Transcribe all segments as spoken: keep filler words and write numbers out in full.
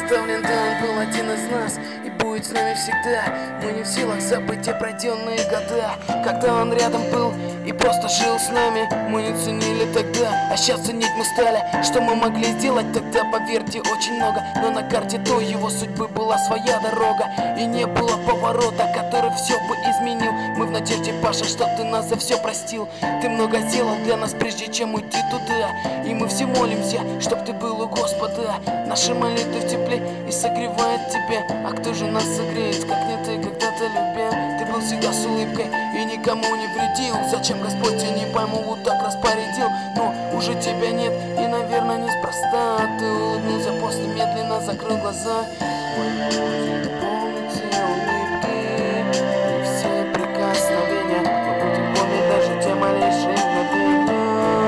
оставлен, да он был один из нас и будет с нами всегда. Мы не в силах забыть те пройденные года, когда он рядом был и просто жил с нами. Мы не ценили тогда, а сейчас ценить мы стали. Что мы могли сделать тогда, поверьте, очень много. Но на карте той его судьбы была своя дорога, и не было поворота, который все бы изменил. Мы в надежде, Паша, что ты нас за все простил. Ты много сделал для нас, прежде чем уйти туда, и мы все молимся, чтоб ты был у Господа. Наши молитвы в тепле и согревает тебя. А кто же нас согреет, как не ты, когда-то любя? Ты был всегда с улыбкой и никому не вредил. Зачем Господь, я не пойму, вот так распорядил. Но уже тебя нет и, наверное, неспроста. Ты улыбнулся, после медленно закрыл глаза. Помните улыбки и все прикосновения. Мы будем помнить даже те малейшие мгновения.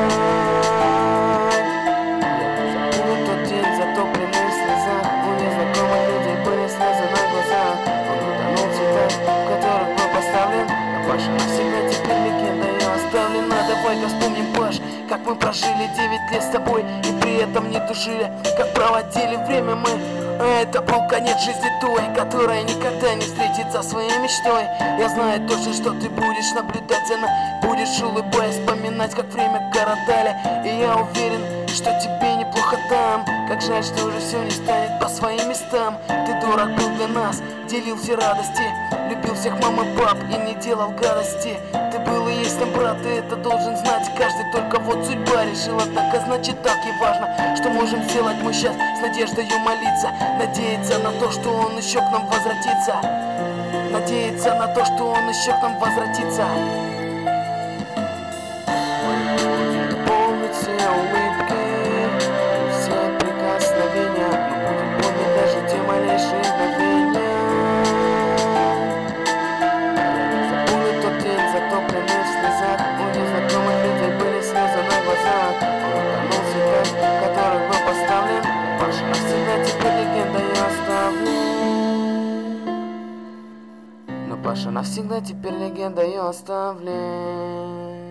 Я забуду тот день, затопленный в слезах. У незнакомых людей были слезы на глазах. Он утонул в цветах, в которых был поставлен. А Паша навсегда теперь легенда ее оставлена. Давай-ка вспомним, Паш, как мы прожили девять лет с тобой и при этом не тушили, как проводили время мы. А это был конец жизни той, которая никогда не встретится своей мечтой. Я знаю точно, что ты будешь наблюдать за нами, будешь улыбаясь, вспоминать, как время коротали. И я уверен, что тебе неплохо там. Как жаль, что уже все не станет по своим местам. Ты дорог был для нас, делил все радости, любил всех мам и пап и не делал гадости. Ты был и есть нам брат, и это должен знать каждый. Только вот судьба решила так, а значит так и важно. Что можем сделать мы сейчас, с надеждою молиться, надеяться на то, что он еще к нам возвратится. Надеяться на то, что он еще к нам возвратится. Помнить все улыбки и все прикосновения. Мы будем помнить даже те малейшие мгновения. Я не забуду тот день, затопленный в слезах. У незнакомых людей были слезы на глазах. Он утонул в цветах, в которых был поставлен. Паша навсегда теперь легенда ее оставлен. Но Паша навсегда теперь легенда ее оставлен.